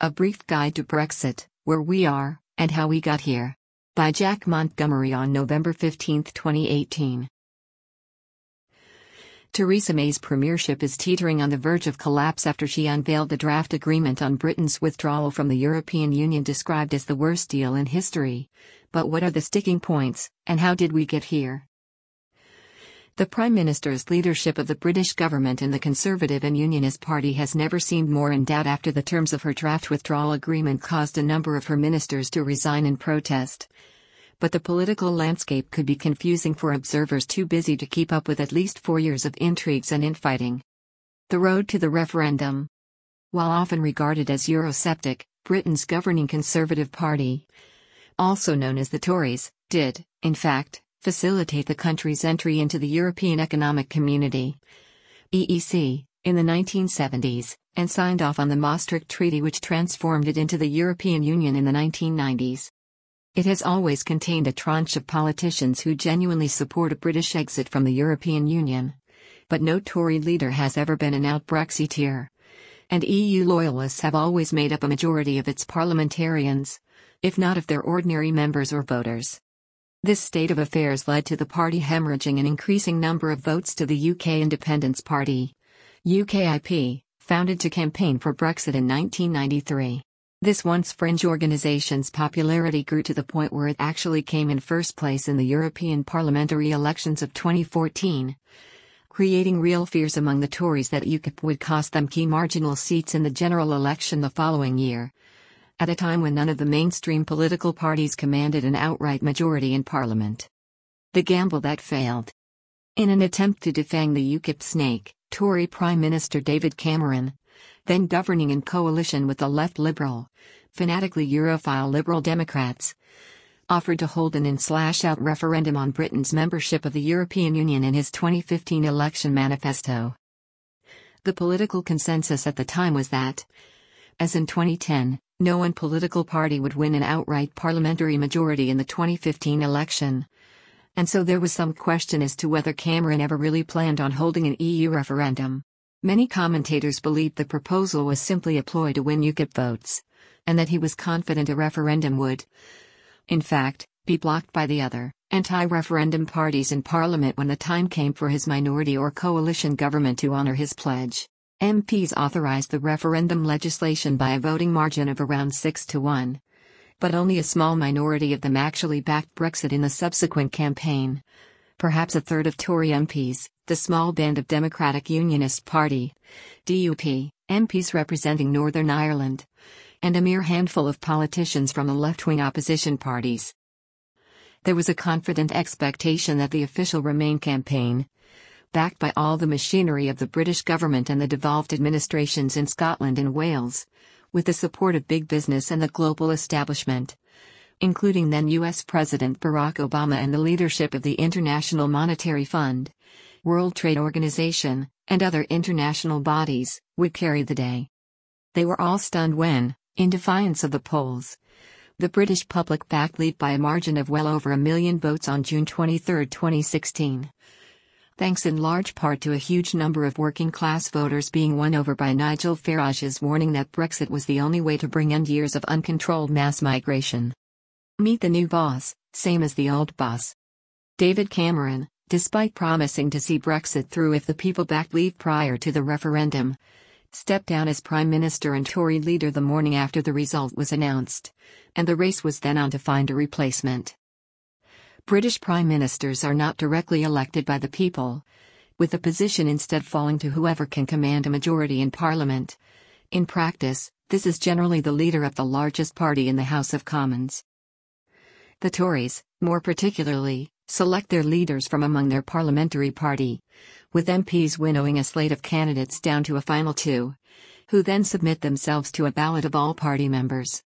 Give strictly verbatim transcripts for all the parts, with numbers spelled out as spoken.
A Brief Guide to Brexit, Where We Are, and How We Got Here. By Jack Montgomery on November fifteenth, twenty eighteen. Theresa May's premiership is teetering on the verge of collapse after she unveiled the draft agreement on Britain's withdrawal from the European Union described as the worst deal in history. But what are the sticking points, and how did we get here? The Prime Minister's leadership of the British government and the Conservative and Unionist Party has never seemed more in doubt after the terms of her draft withdrawal agreement caused a number of her ministers to resign in protest. But the political landscape could be confusing for observers too busy to keep up with at least four years of intrigues and infighting. The road to the referendum. While often regarded as Eurosceptic, Britain's governing Conservative Party, also known as the Tories, did, in fact, facilitate the country's entry into the European Economic Community (E E C) in the nineteen seventies, and signed off on the Maastricht Treaty which transformed it into the European Union in the nineteen nineties. It has always contained a tranche of politicians who genuinely support a British exit from the European Union. But no Tory leader has ever been an out Brexiteer. And E U loyalists have always made up a majority of its parliamentarians, if not of their ordinary members or voters. This state of affairs led to the party hemorrhaging an increasing number of votes to the U K Independence Party, U K I P, founded to campaign for Brexit in nineteen ninety-three. This once fringe organisation's popularity grew to the point where it actually came in first place in the European parliamentary elections of twenty fourteen, creating real fears among the Tories that U K I P would cost them key marginal seats in the general election the following year, at a time when none of the mainstream political parties commanded an outright majority in Parliament. The gamble that failed. In an attempt to defang the U K I P snake, Tory Prime Minister David Cameron, then governing in coalition with the left Liberal, fanatically Europhile Liberal Democrats, offered to hold an in-slash-out referendum on Britain's membership of the European Union in his twenty fifteen election manifesto. The political consensus at the time was that, as in twenty ten, no one political party would win an outright parliamentary majority in the twenty fifteen election. And so there was some question as to whether Cameron ever really planned on holding an E U referendum. Many commentators believed the proposal was simply a ploy to win U K I P votes, and that he was confident a referendum would, in fact, be blocked by the other, anti-referendum parties in Parliament when the time came for his minority or coalition government to honour his pledge. M Ps authorised the referendum legislation by a voting margin of around six to one. But only a small minority of them actually backed Brexit in the subsequent campaign. Perhaps a third of Tory M Ps, the small band of Democratic Unionist Party, D U P, M Ps representing Northern Ireland, and a mere handful of politicians from the left-wing opposition parties. There was a confident expectation that the official Remain campaign, backed by all the machinery of the British government and the devolved administrations in Scotland and Wales, with the support of big business and the global establishment, including then U S President Barack Obama and the leadership of the International Monetary Fund, World Trade Organization, and other international bodies, would carry the day. They were all stunned when, in defiance of the polls, the British public backed Leave by a margin of well over a million votes on June twenty-third, twenty sixteen. Thanks in large part to a huge number of working-class voters being won over by Nigel Farage's warning that Brexit was the only way to bring end years of uncontrolled mass migration. Meet the new boss, same as the old boss. David Cameron, despite promising to see Brexit through if the people backed Leave prior to the referendum, stepped down as Prime Minister and Tory leader the morning after the result was announced, and the race was then on to find a replacement. British Prime Ministers are not directly elected by the people, with the position instead falling to whoever can command a majority in Parliament. In practice, this is generally the leader of the largest party in the House of Commons. The Tories, more particularly, select their leaders from among their parliamentary party, with M Ps winnowing a slate of candidates down to a final two, who then submit themselves to a ballot of all party members.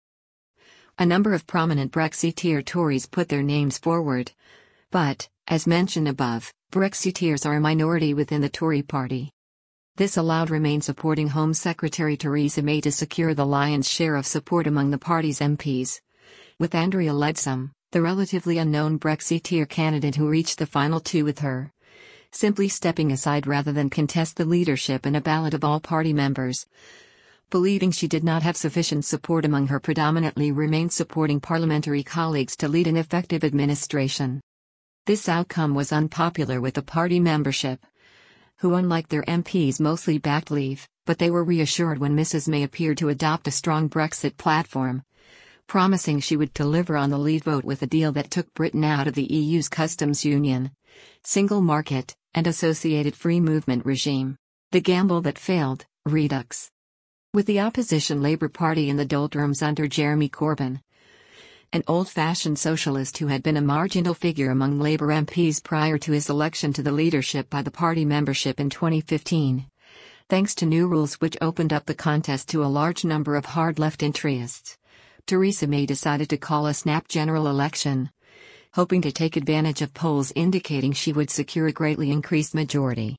A number of prominent Brexiteer Tories put their names forward, but, as mentioned above, Brexiteers are a minority within the Tory party. This allowed Remain supporting Home Secretary Theresa May to secure the lion's share of support among the party's M Ps, with Andrea Leadsom, the relatively unknown Brexiteer candidate who reached the final two with her, simply stepping aside rather than contest the leadership in a ballot of all party members. believing she did not have sufficient support among her predominantly Remain-supporting parliamentary colleagues to lead an effective administration. This outcome was unpopular with the party membership, who unlike their M Ps mostly backed Leave, but they were reassured when Missus May appeared to adopt a strong Brexit platform, promising she would deliver on the Leave vote with a deal that took Britain out of the E U's customs union, single market, and associated free movement regime. The gamble that failed, Redux. With the opposition Labour Party in the doldrums under Jeremy Corbyn, an old-fashioned socialist who had been a marginal figure among Labour M Ps prior to his election to the leadership by the party membership in twenty fifteen, thanks to new rules which opened up the contest to a large number of hard left interests, Theresa May decided to call a snap general election, hoping to take advantage of polls indicating she would secure a greatly increased majority.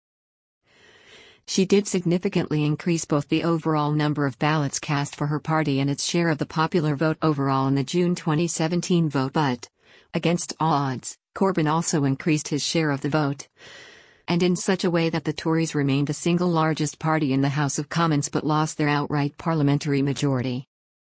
She did significantly increase both the overall number of ballots cast for her party and its share of the popular vote overall in the June twenty seventeen vote, but, against all odds, Corbyn also increased his share of the vote, and in such a way that the Tories remained the single largest party in the House of Commons but lost their outright parliamentary majority.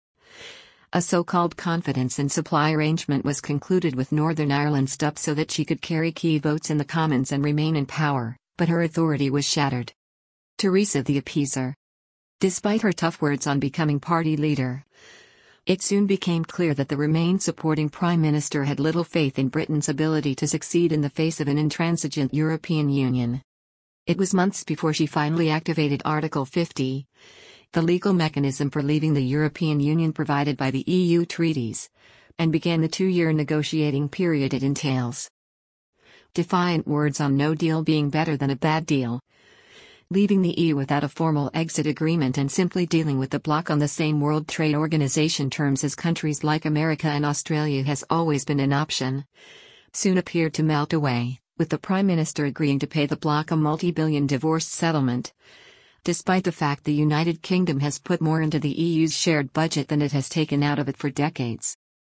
A so-called confidence and supply arrangement was concluded with Northern Ireland stopped so that she could carry key votes in the Commons and remain in power, but her authority was shattered. Theresa the Appeaser. Despite her tough words on becoming party leader, it soon became clear that the Remain-supporting Prime Minister had little faith in Britain's ability to succeed in the face of an intransigent European Union. It was months before she finally activated Article fifty, the legal mechanism for leaving the European Union provided by the E U treaties, and began the two-year negotiating period it entails. Defiant words on no deal being better than a bad deal, leaving the E U without a formal exit agreement and simply dealing with the bloc on the same World Trade Organization terms as countries like America and Australia has always been an option, soon appeared to melt away, with the Prime Minister agreeing to pay the bloc a multi-billion divorce settlement, despite the fact the United Kingdom has put more into the E U's shared budget than it has taken out of it for decades.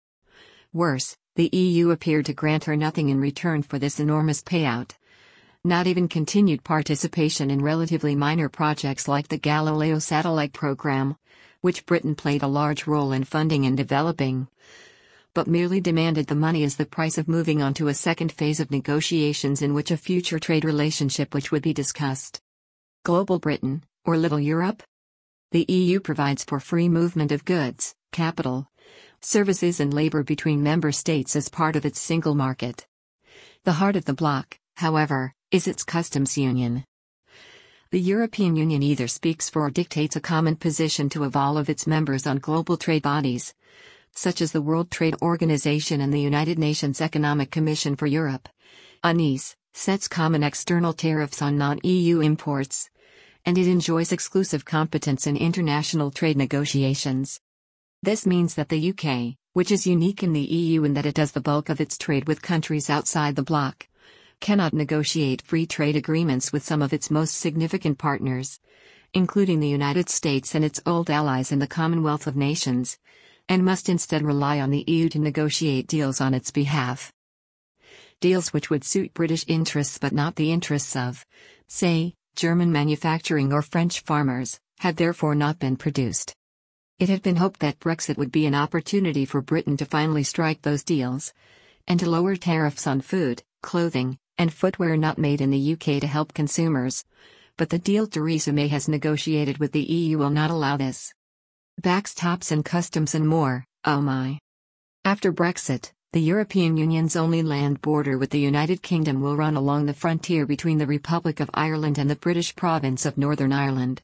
Worse, the E U appeared to grant her nothing in return for this enormous payout. Not even continued participation in relatively minor projects like the Galileo satellite program, which Britain played a large role in funding and developing, but merely demanded the money as the price of moving on to a second phase of negotiations in which a future trade relationship which would be discussed. Global Britain, or Little Europe? The E U provides for free movement of goods, capital, services and labor between member states as part of its single market. The heart of the bloc, however, is its customs union. The European Union either speaks for or dictates a common position to of all of its members on global trade bodies, such as the World Trade Organization and the United Nations Economic Commission for Europe, U N E S, sets common external tariffs on non-E U imports, and it enjoys exclusive competence in international trade negotiations. This means that the U K, which is unique in the E U in that it does the bulk of its trade with countries outside the bloc, cannot negotiate free trade agreements with some of its most significant partners, including the United States and its old allies in the Commonwealth of Nations, and must instead rely on the E U to negotiate deals on its behalf. Deals which would suit British interests but not the interests of, say, German manufacturing or French farmers, had therefore not been produced. It had been hoped that Brexit would be an opportunity for Britain to finally strike those deals, and to lower tariffs on food, clothing, and footwear not made in the U K to help consumers, but the deal Theresa May has negotiated with the E U will not allow this. Backstops and customs and more, oh my. After Brexit, the European Union's only land border with the United Kingdom will run along the frontier between the Republic of Ireland and the British province of Northern Ireland.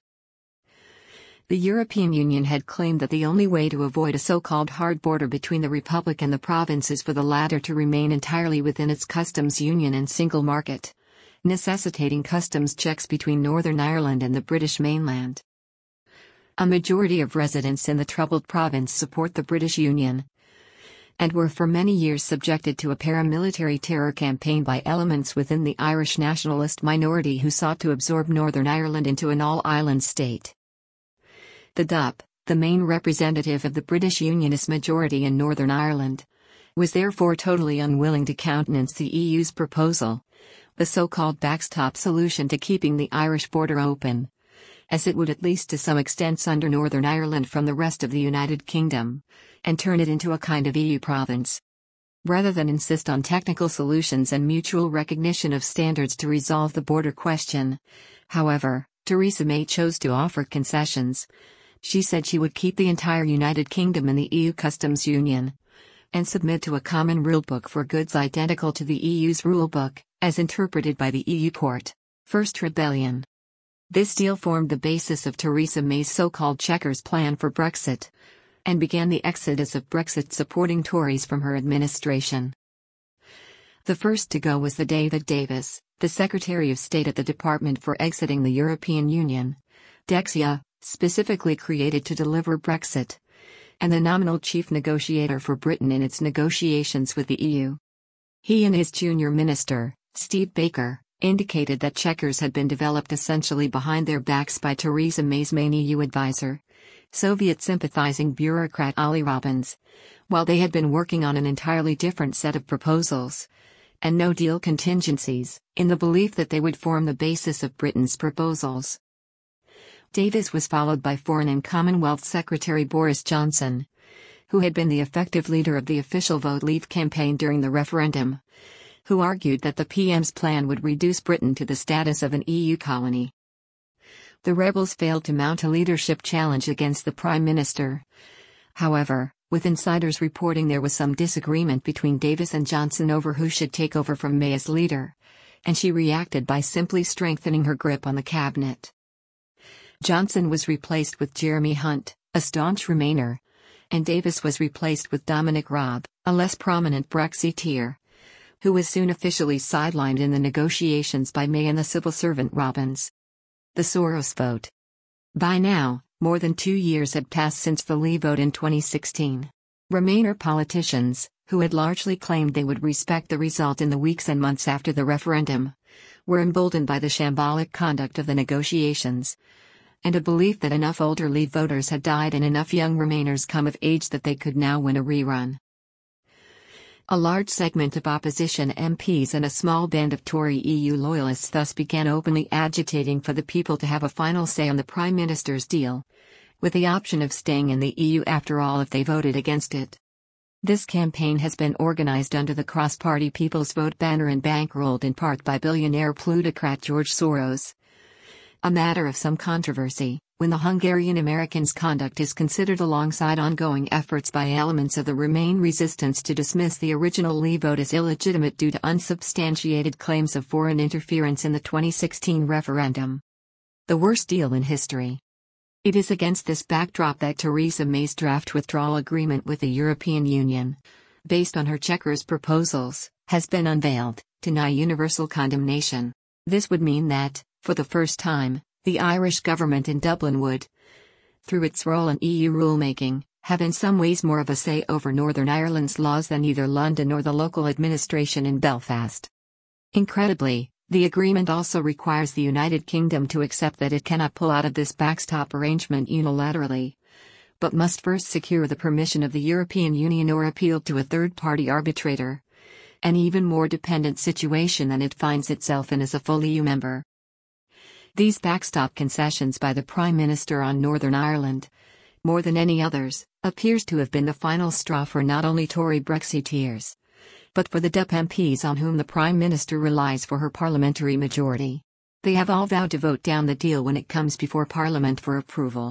The European Union had claimed that the only way to avoid a so-called hard border between the Republic and the province is for the latter to remain entirely within its customs union and single market, necessitating customs checks between Northern Ireland and the British mainland. A majority of residents in the troubled province support the British Union, and were for many years subjected to a paramilitary terror campaign by elements within the Irish nationalist minority who sought to absorb Northern Ireland into an all-island state. The D U P, the main representative of the British Unionist majority in Northern Ireland, was therefore totally unwilling to countenance the E U's proposal, the so-called backstop solution to keeping the Irish border open, as it would at least to some extent sunder Northern Ireland from the rest of the United Kingdom, and turn it into a kind of E U province. Rather than insist on technical solutions and mutual recognition of standards to resolve the border question, however, Theresa May chose to offer concessions. She said she would keep the entire United Kingdom in the E U customs union, and submit to a common rulebook for goods identical to the E U's rulebook, as interpreted by the E U Court. First Rebellion. This deal formed the basis of Theresa May's so-called Chequers plan for Brexit, and began the exodus of Brexit-supporting Tories from her administration. The first to go was the David Davis, the Secretary of State at the Department for Exiting the European Union, Dexia, specifically created to deliver Brexit, and the nominal chief negotiator for Britain in its negotiations with the E U. He and his junior minister, Steve Baker, indicated that Chequers had been developed essentially behind their backs by Theresa May's main E U advisor, Soviet-sympathizing bureaucrat Ollie Robbins, while they had been working on an entirely different set of proposals and no-deal contingencies, in the belief that they would form the basis of Britain's proposals. Davis was followed by Foreign and Commonwealth Secretary Boris Johnson, who had been the effective leader of the official Vote Leave campaign during the referendum, who argued that the P M's plan would reduce Britain to the status of an E U colony. The rebels failed to mount a leadership challenge against the Prime Minister. However, with insiders reporting there was some disagreement between Davis and Johnson over who should take over from May as leader, and she reacted by simply strengthening her grip on the cabinet. Johnson was replaced with Jeremy Hunt, a staunch Remainer, and Davis was replaced with Dominic Raab, a less prominent Brexiteer, who was soon officially sidelined in the negotiations by May and the civil servant Robbins. The Soros vote. By now, more than two years had passed since the Leave vote in twenty sixteen. Remainer politicians, who had largely claimed they would respect the result in the weeks and months after the referendum, were emboldened by the shambolic conduct of the negotiations, and a belief that enough older Leave voters had died and enough young Remainers come of age that they could now win a rerun. A large segment of opposition M Ps and a small band of Tory E U loyalists thus began openly agitating for the people to have a final say on the Prime Minister's deal, with the option of staying in the E U after all if they voted against it. This campaign has been organized under the cross-party People's Vote banner and bankrolled in part by billionaire plutocrat George Soros. A matter of some controversy, when the Hungarian-Americans' conduct is considered alongside ongoing efforts by elements of the Remain resistance to dismiss the original Leave vote as illegitimate due to unsubstantiated claims of foreign interference in the twenty sixteen referendum. The worst deal in history. It is against this backdrop that Theresa May's draft withdrawal agreement with the European Union, based on her Chequers proposals, has been unveiled, to nigh universal condemnation. This would mean that, for the first time, the Irish government in Dublin would, through its role in E U rulemaking, have in some ways more of a say over Northern Ireland's laws than either London or the local administration in Belfast. Incredibly, the agreement also requires the United Kingdom to accept that it cannot pull out of this backstop arrangement unilaterally, but must first secure the permission of the European Union or appeal to a third-party arbitrator, an even more dependent situation than it finds itself in as a full E U member. These backstop concessions by the Prime Minister on Northern Ireland, more than any others, appears to have been the final straw for not only Tory Brexiteers, but for the D U P M Ps on whom the Prime Minister relies for her parliamentary majority. They have all vowed to vote down the deal when it comes before Parliament for approval.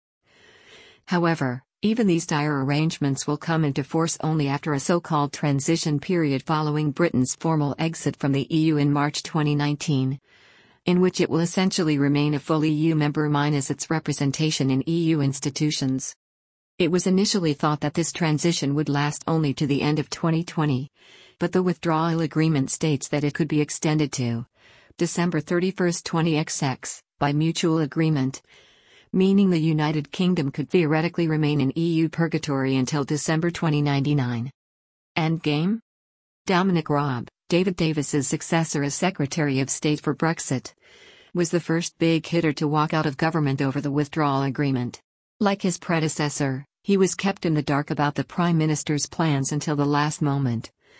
However, even these dire arrangements will come into force only after a so-called transition period following Britain's formal exit from the E U in March twenty nineteen. In which it will essentially remain a full E U member minus its representation in E U institutions. It was initially thought that this transition would last only to the end of twenty twenty, but the withdrawal agreement states that it could be extended to December thirty-first twenty twenty-six, by mutual agreement, meaning the United Kingdom could theoretically remain in E U purgatory until December twenty ninety-nine. Endgame? Dominic Raab, David Davis's successor as Secretary of State for Brexit, was the first big hitter to walk out of government over the withdrawal agreement. Like his predecessor, he was kept in the dark about the Prime Minister's plans until the last moment,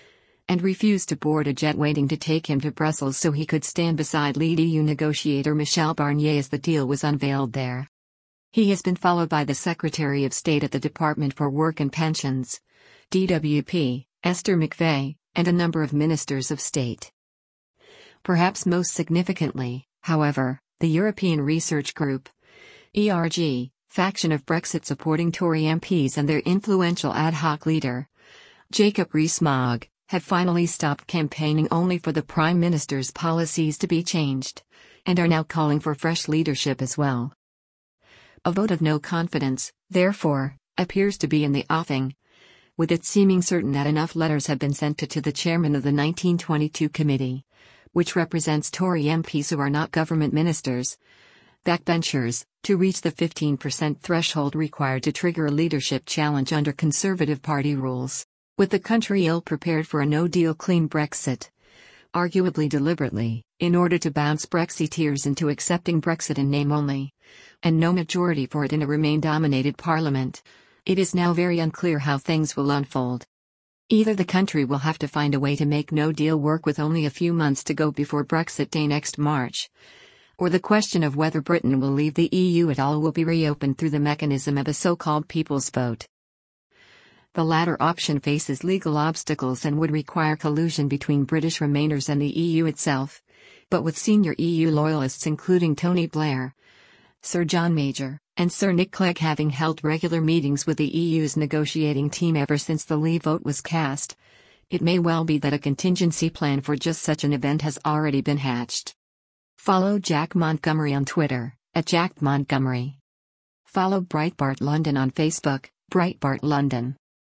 and refused to board a jet waiting to take him to Brussels so he could stand beside lead E U negotiator Michel Barnier as the deal was unveiled there. He has been followed by the Secretary of State at the Department for Work and Pensions, D W P, Esther McVey, and a number of ministers of state. Perhaps most significantly, however, the European Research Group, E R G, faction of Brexit-supporting Tory M Ps and their influential ad hoc leader, Jacob Rees-Mogg, have finally stopped campaigning only for the Prime Minister's policies to be changed, and are now calling for fresh leadership as well. A vote of no confidence, therefore, appears to be in the offing, with it seeming certain that enough letters have been sent to, to the chairman of the nineteen twenty-two committee, which represents Tory M Ps who are not government ministers, backbenchers, to reach the fifteen percent threshold required to trigger a leadership challenge under Conservative Party rules, with the country ill-prepared for a no-deal clean Brexit, arguably deliberately, in order to bounce Brexiteers into accepting Brexit in name only, and no majority for it in a Remain-dominated parliament. It is now very unclear how things will unfold. Either the country will have to find a way to make no deal work with only a few months to go before Brexit Day next March, or the question of whether Britain will leave the E U at all will be reopened through the mechanism of a so-called people's vote. The latter option faces legal obstacles and would require collusion between British Remainers and the E U itself, but with senior E U loyalists including Tony Blair, Sir John Major, and Sir Nick Clegg having held regular meetings with the E U's negotiating team ever since the Leave vote was cast, it may well be that a contingency plan for just such an event has already been hatched. Follow Jack Montgomery on Twitter, at Jack Montgomery. Follow Breitbart London on Facebook, Breitbart London.